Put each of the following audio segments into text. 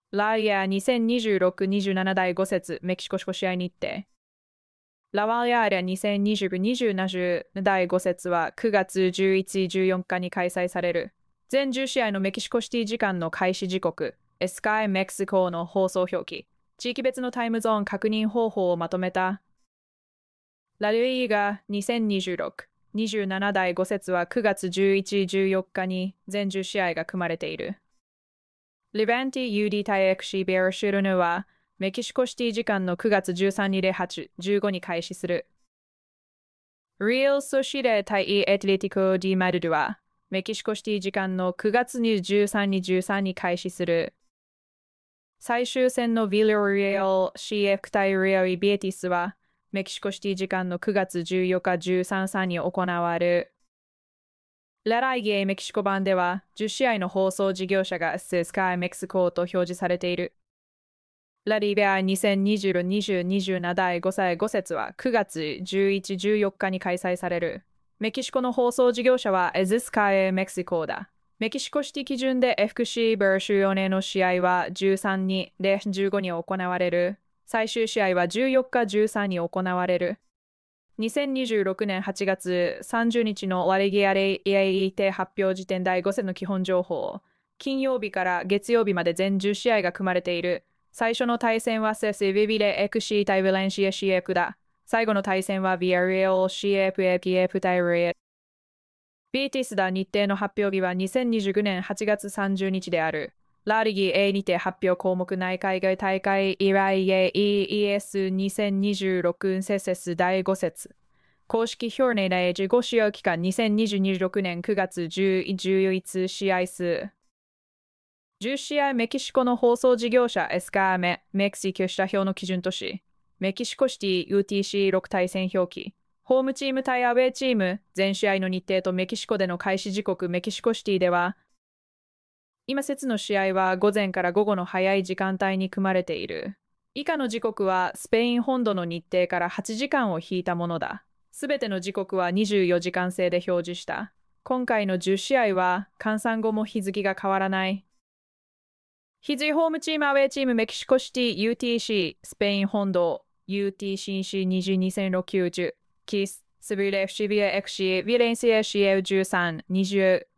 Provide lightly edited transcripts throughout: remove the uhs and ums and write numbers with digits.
ライアー2026-27第5節メキシコ試合日程。ラワイヤーレ2020-27第5節は9月11、14日に開催される。全10試合のメキシコシティ時間の開始時刻、エスカイメキシコの放送表記、地域別のタイムゾーン確認方法をまとめた。ラリーガ2026-27第5節は9月11、14日に全10試合が組まれている。リベンティ UD 対エクシベアシュルヌはメキシコシティ時間の9月13日で8、15に開始する。リアルソシデ対エトレティコ・ディ・マドゥはメキシコシティ時間の9月13日13に開始する。最終戦のビラリアル CF 対レアルビエティスはメキシコシティ時間の9月14日13に行われる。ラライゲーメキシコ版では10試合の放送事業者がスカイメキシコと表示されている。ラリベア2020-2027第5歳5節は9月11、14日に開催される。メキシコの放送事業者はエズスカイメキシコだ。メキシコシティ基準で FC バルシロネの試合は13にで15に行われる。最終試合は14日13に行われる。2026年8月30日のワレギアレイエイテ発表時点第5戦の基本情報。金曜日から月曜日まで全10試合が組まれている。最初の対戦はセスビビレエクシー対ヴレンシア CF だ。最後の対戦はビアリエオ CF 対レエ。ビーティスだ。日程の発表日は2029年8月30日である。ラリギ A にて発表項目内海外大会イライエ EES2026 セセス第5節。公式表明内事5使用期間2026年9月11試合数。10試合メキシコの放送事業者エスカーメ、メキシコ下表の基準とし、メキシコシティ UTC6 対戦表記。ホームチーム対アウェーチーム、全試合の日程とメキシコでの開始時刻メキシコシティでは、今節の試合は午前から午後の早い時間帯に組まれている。以下の時刻はスペイン本土の日程から8時間を引いたものだ。すべての時刻は24時間制で表示した。今回の10試合は換算後も日付が変わらない。日付ホームチームアウェーチームメキシコシティ UTC スペイン本土 UTCC202690 キススビレフシビア FC ヴィレンシア CL13 20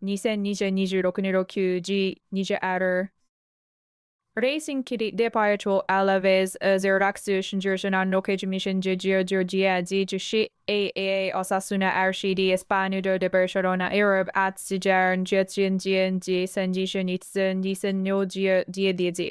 2026-26 20 Adder Racing Kitty Departure Alaves Zeraxus Jersenan Location Mission Georgia Zijushi AAA Osasuna RCD Espano de Barcelona Arab at Sijar Jetien GNG Sanjishan Itzen Disen Nogia Diedizi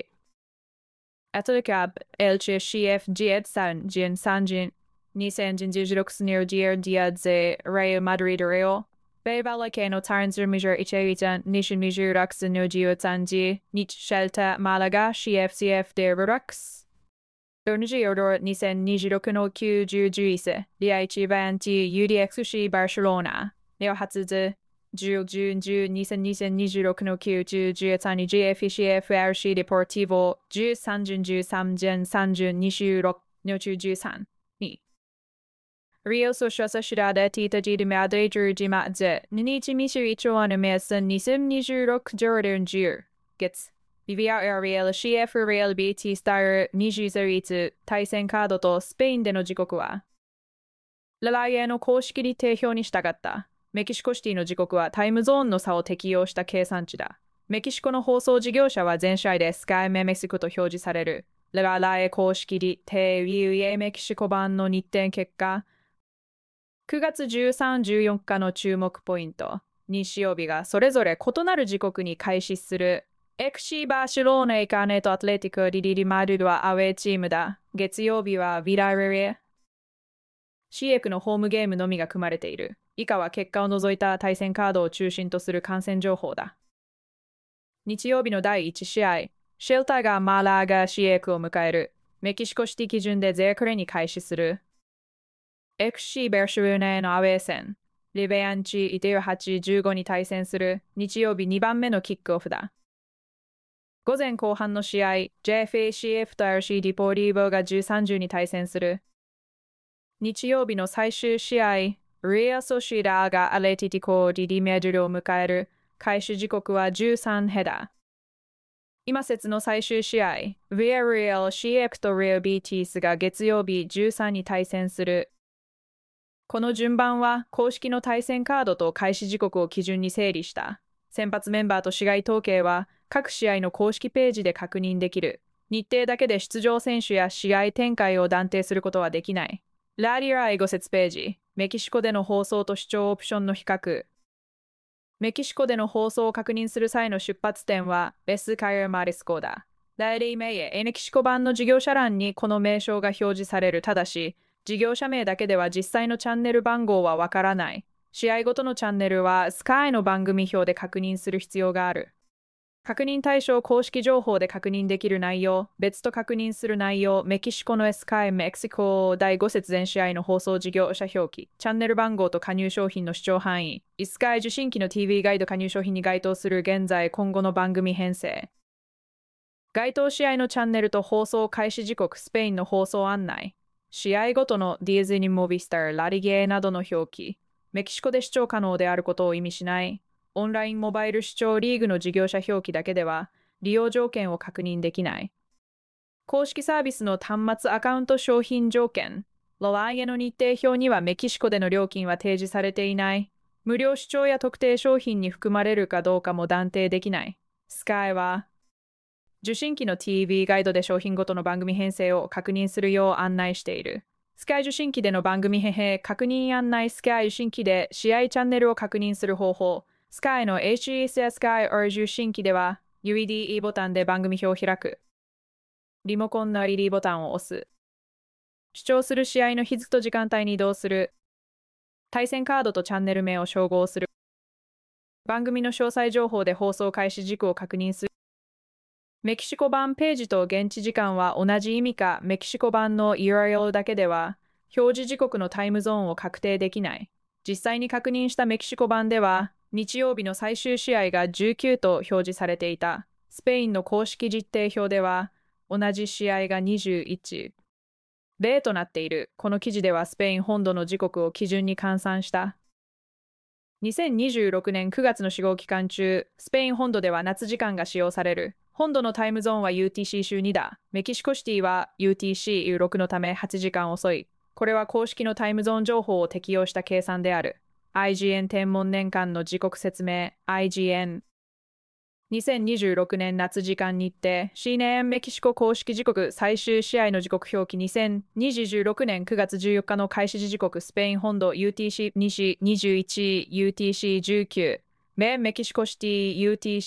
Atlecab Elche CF Jet San Jin Sanjin Nisan Jinjirux Neo Diadze Real Madrid Real Bevalakeno Tarnzer Major Icheritan Nishan Major Rux No Geo Tanji Nich Shelta Malaga CFCF de Rux Dorngiodor Nisan Nijiroku no Q10 Juise Liaichi Banti UDXC Barcelona Leo Hatsuzu 10-10 Nisan 2026の9 10に GFCF Deportivo 13 13 32の中13にRio Social Cidade Tita de Madrid de Madze, Ninichi Mishu on a Mason Nisim Nijurok Jordan Jir. Gets. BVR Real CF Real BT Star Nijizaritsu 対戦カードとスペインでの時刻はラライエの公式に定表に従ったメキシコシティの時刻はタイムゾーンの差を適用した計算値だ。メキシコの放送事業者は全試合でスカイメメシコと表示される。ラライエ公式に定義メキシコ版の日程結果9月13、14日の注目ポイント。日曜日がそれぞれ異なる時刻に開始する。FC バーシローナエカーネとアトレティコ・リマドゥはアウェーチームだ。月曜日はビラレレ。シエクのホームゲームのみが組まれている。以下は結果を除いた対戦カードを中心とする観戦情報だ。日曜日の第1試合。シェルターがマラーガシエクを迎える。メキシコシティ基準でゼークレに開始する。FC ベルシュルネのアウェー戦。リベアンチ18、15に対戦する日曜日2番目のキックオフだ。午前後半の試合、JFACF と RC ディポーリーボが13、10に対戦する。日曜日の最終試合、リアソシダーがアレティティコ・ディメドルを迎える。開始時刻は13ヘダ。 今節の最終試合、ヴィアリエル・シエプとレア・ビーティスが月曜日13に対戦する。この順番は公式の対戦カードと開始時刻を基準に整理した。先発メンバーと試合統計は各試合の公式ページで確認できる。日程だけで出場選手や試合展開を断定することはできない。ラリアイ5節ページ、メキシコでの放送と視聴オプションの比較。メキシコでの放送を確認する際の出発点はベスカイアマリスコだ。代理名へメキシコ版の事業者欄にこの名称が表示される。ただし、事業者名だけでは実際のチャンネル番号はわからない。試合ごとのチャンネルはスカイの番組表で確認する必要がある。確認対象公式情報で確認できる内容、別と確認する内容、メキシコのスカイメキシコ第5節全試合の放送事業者表記、チャンネル番号と加入商品の視聴範囲、スカイ受信機の TV ガイド加入商品に該当する現在今後の番組編成。該当試合のチャンネルと放送開始時刻スペインの放送案内、試合ごとのディズニーモビスター、ラリゲーなどの表記、メキシコで視聴可能であることを意味しない。オンラインモバイル視聴リーグの事業者表記だけでは利用条件を確認できない。公式サービスの端末アカウント商品条件、ロワイエの日程表にはメキシコでの料金は提示されていない。無料視聴や特定商品に含まれるかどうかも断定できない。スカイは受信機の TV ガイドで商品ごとの番組編成を確認するよう案内している。スカイ受信機での番組編成確認案内、スカイ受信機で試合チャンネルを確認する方法。スカイの HES スカイ or 受信機では UEDE ボタンで番組表を開く。リモコンの LED ボタンを押す。視聴する試合の日付と時間帯に移動する。対戦カードとチャンネル名を照合する。番組の詳細情報で放送開始時刻を確認する。メキシコ版ページと現地時間は同じ意味か、メキシコ版の URL だけでは表示時刻のタイムゾーンを確定できない。実際に確認したメキシコ版では日曜日の最終試合が19と表示されていた。スペインの公式実定表では同じ試合が21。例となっている。この記事ではスペイン本土の時刻を基準に換算した。2026年9月の試合期間中、スペイン本土では夏時間が使用される。本土のタイムゾーンは UTC 週2だ。メキシコシティは UTC6 のため8時間遅い。これは公式のタイムゾーン情報を適用した計算である。IGN 天文年間の時刻説明 IGN 2026年夏時間日程 C 年メキシコ公式時刻最終試合の時刻表記2026年9月14日の開始時刻スペイン本土 UTC2 時21 UTC19 米メキシコシティ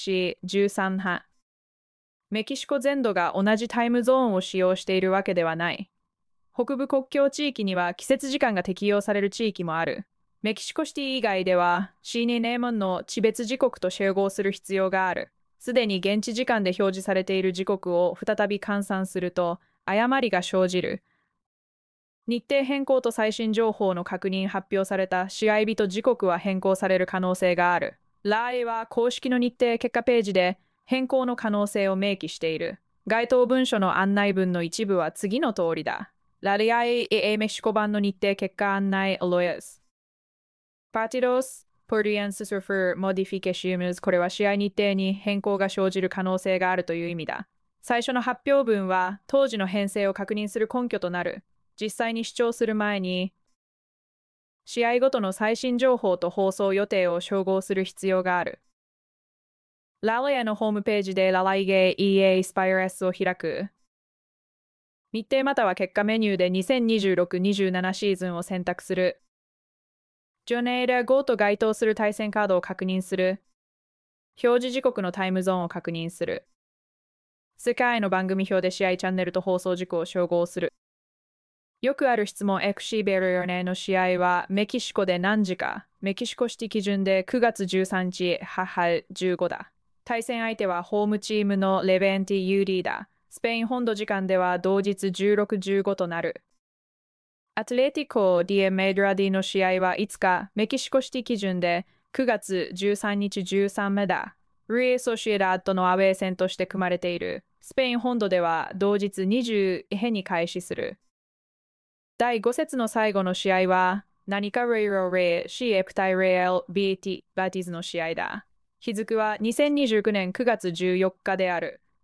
UTC13 波メキシコ全土が同じタイムゾーンを使用しているわけではない。北部国境地域には季節時間が適用される地域もある。メキシコシティ以外では C2 ネームの地別時刻と集合する必要がある。すでに現地時間で表示されている時刻を再び換算すると誤りが生じる。日程変更と最新情報の確認発表された試合日と時刻は変更される可能性がある。ライは公式の日程結果ページで変更の可能性を明記している。該当文書の案内文の一部は次の通りだ。ラリアイ・メキシコ版の日程結果案内アロエス。Partidos podrían sufrir modificaciones これは試合日程に変更が生じる可能性があるという意味だ。最初の発表文は当時の編成を確認する根拠となる。実際に視聴する前に試合ごとの最新情報と放送予定を照合する必要がある。ラリアのホームページでラライゲ EA スパイラスを開く。日程または結果メニューで2026-27シーズンを選択する。ジョネーラ5と該当する対戦カードを確認する。表示時刻のタイムゾーンを確認する。スカイの番組表で試合チャンネルと放送時刻を照合する。よくある質問 XC ベルヨネの試合はメキシコで何時か。メキシコシティ基準で9月13日、母15だ。対戦相手はホームチームのレベンティ UD だ。スペイン本土時間では同日16、15となる。アトレティコ・ディエ・メドラディの試合は5日、メキシコシティ基準で9月13日13目だ。ルイ・ソシエダとのアウェー戦として組まれている。スペイン本土では同日20日に開始する。第5節の最後の試合は、何かレイロレイ・シエプタイレエル・ビーティ・バティズの試合だ。日付は2029年9月14日である。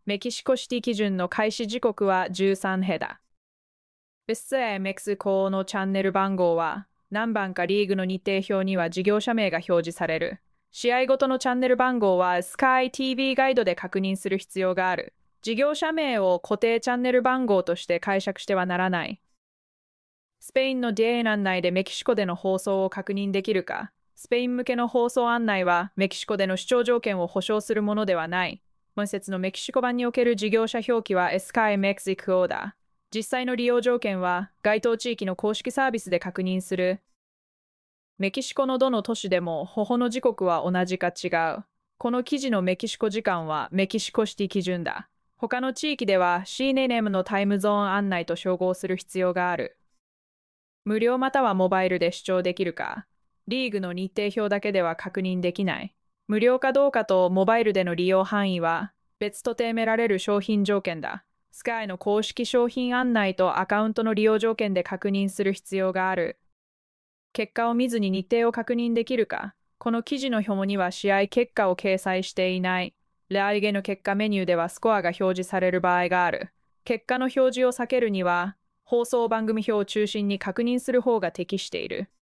メキシコシティ基準の開始時刻は13ヘだ。別メキシコのチャンネル番号は何番かリーグの日程表には事業者名が表示される。試合ごとのチャンネル番号は Sky TV ガイドで確認する必要がある。事業者名を固定チャンネル番号として解釈してはならない。スペインの DA 案内でメキシコでの放送を確認できるか。スペイン向けの放送案内はメキシコでの視聴条件を保証するものではない。本節のメキシコ版における事業者表記は Sky Mexico だ。実際の利用条件は該当地域の公式サービスで確認する。メキシコのどの都市でも保護の時刻は同じか違う。この記事のメキシコ時間はメキシコシティ基準だ。他の地域では CNM のタイムゾーン案内と照合する必要がある。無料またはモバイルで視聴できるか。リーグの日程表だけでは確認できない。無料かどうかとモバイルでの利用範囲は別と定められる商品条件だ。スカイの公式商品案内とアカウントの利用条件で確認する必要がある。結果を見ずに日程を確認できるか。この記事の表には試合結果を掲載していない。ラリーゲの結果メニューではスコアが表示される場合がある。結果の表示を避けるには、放送番組表を中心に確認する方が適している。